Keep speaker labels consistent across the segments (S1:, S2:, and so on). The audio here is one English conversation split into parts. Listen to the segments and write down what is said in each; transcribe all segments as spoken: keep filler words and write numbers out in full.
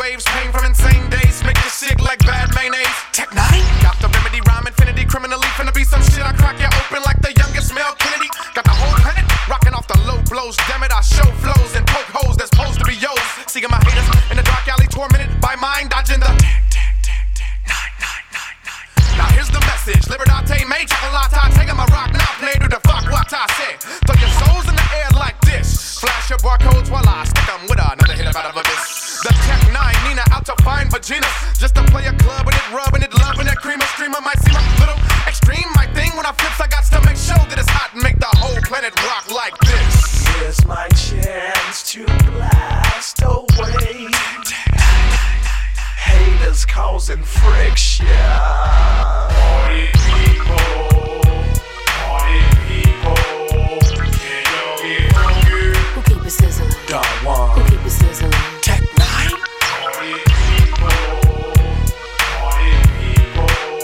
S1: waves, pain from insane days, make you sick like bad mayonnaise. Tech nine, got the remedy, rhyme infinity, criminally finna be some shit. I crack you open like the youngest Mel Kennedy. Got the whole planet rocking off the low blows. Damn it, I show flows and poke holes that's supposed to be yours. Seeing my haters in the dark alley, tormented by mind, dodging the tech, tech, tech, tech, nine, nine, nine, nine. Now here's the message: Liberate, me, chocolate, taking my rock now, play to the fuck what I say. Throw your souls in the air like this. Flash your barcodes while I stick them with another hit out of this. The Tech nine, Nina out to find Vagina, just to play a club with it, rubbing it, loving that cream. A streamer might seem a little extreme. My thing when I flips, I got to make sure that it's hot and make the whole planet rock like this.
S2: Here's my chance to blast away haters causing friction.
S3: Party people, party people, can you get hungry?
S4: Who keep it sizzling?
S2: Don Juan.
S4: Who keep it sizzling?
S2: Tech nine.
S3: Party people, party people,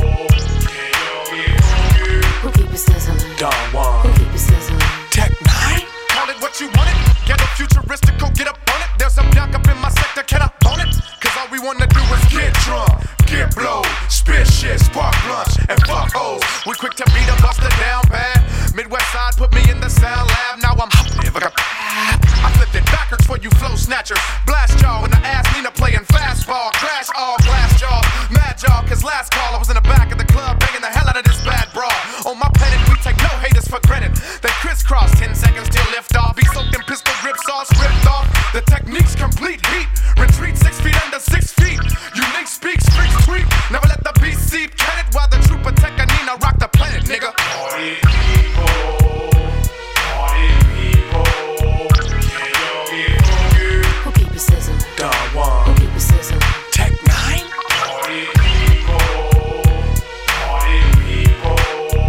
S3: can you get hungry?
S4: Who keep it sizzling?
S2: Don Juan.
S4: Who keep it sizzling?
S2: Tech nine.
S1: Call it what you want it, get a futuristic, go get up on it. There's a block up in my sector, can I own it? Cause all we wanna do is get drunk, get blow, spit shit, spark blunts, and fuck hoes. We quick to beat a buster down bad. Midwest side put me in the sound lab. Now I'm hopping like a I flipped it backwards for you flow snatchers. Blast y'all in the ass, Nina playing fastball. Crash all glass jaws, mad y'all. Cause last call I was in the back of the club banging the hell out of this bad brawl. On my planet we take no haters for granted. They crisscross, ten seconds till lift off. Be soaking pistol grip sauce ripped off. The technique's complete heat. Retreat six feet under six feet. Unique speaks, freaks tweet. Never let the beast seep. Can it while the trooper tech and Nina rock the planet, nigga.
S3: Party people, party people, can you get hungry?
S4: Who keep it sizzling?
S2: Don
S4: Who
S2: Juan.
S4: keep it sizzling?
S2: Tech nine.
S3: Party people, party people,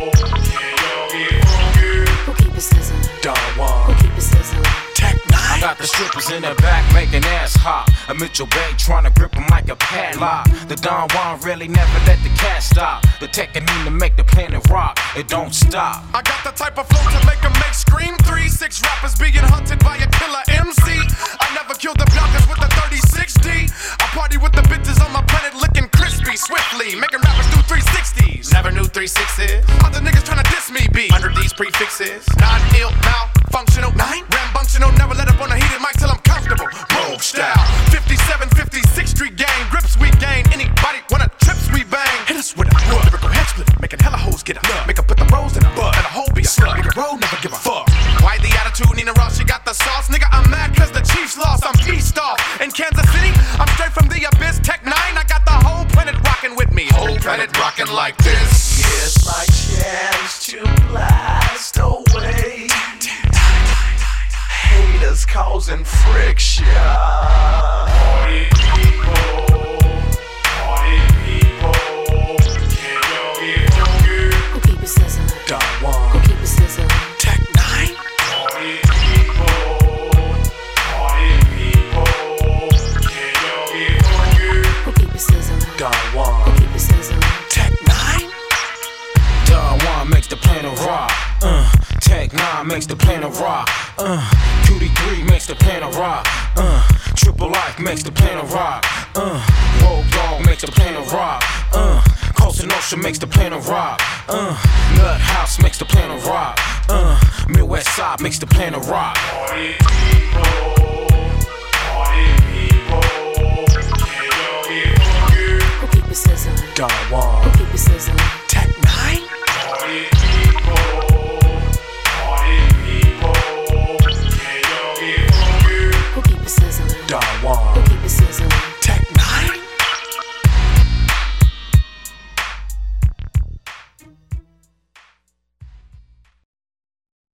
S3: can you get hungry?
S4: Who keep it sizzling?
S2: Don
S4: Who
S2: Juan.
S4: keep it sizzling?
S2: Tech
S5: I
S2: nine.
S5: got the strippers in the back making ass hop. A Mitchell Bay trying to grip 'em like a padlock. The Don Juan really never let the cat stop. The tech and need to make the planet rock. It don't stop.
S1: I got the type of flow to make them make scream. Three, six rappers being hunted by a killer M C. I never killed the blockers with the thirty-six D. I party with the bitches on my planet licking crispy swiftly. Making rappers do three sixties. Never knew three sixes. Other niggas trying to diss me be under these prefixes. Non-ill, malfunctional, nine, rambunctional. Never let up on a heated mic till I'm comfortable. Rogue style, fifty-seven, fifty-six street gang. Grips we gain. Anybody wanna trips we bang. Hit us with a hook. Lyrical head split. Making hella hoes get up. Make her put the rose in a bud. And a hoe be a slut. Make a roll, never give a fuck. Why the attitude, Nina Ross? She got the sauce. Nigga, I'm mad cause the Chiefs lost. I'm pissed off. In Kansas City, I'm straight from the abyss. Tech nine, I got the whole planet rocking with me. Whole planet rocking like this.
S2: Here's my chance to blast away haters causing friction.
S3: Party people, party people, can you get hungry?
S4: Who keep it sizzling?
S2: Don
S4: Who
S2: Juan.
S4: keep it sizzling?
S2: Tech nine.
S3: Party people, party people, can you get hungry?
S4: Who keep it sizzling?
S2: Don
S4: Who
S2: Juan.
S4: keep it sizzling?
S2: Tech nine.
S5: Don Juan makes the planet rock. Uh, Tech nine makes the planet rock. Uh, Q D three makes the planet rock. Uh, Triple Life makes the planet rock. Uh, Rogue Dog makes the planet rock. Uh, Costa Nostra makes the planet rock. Uh, Nut House makes the planet rock. Uh, Midwest Side makes the planet rock.
S3: Party people, party people, can you get hungry?
S4: Who keep it sizzling?
S2: Don Juan.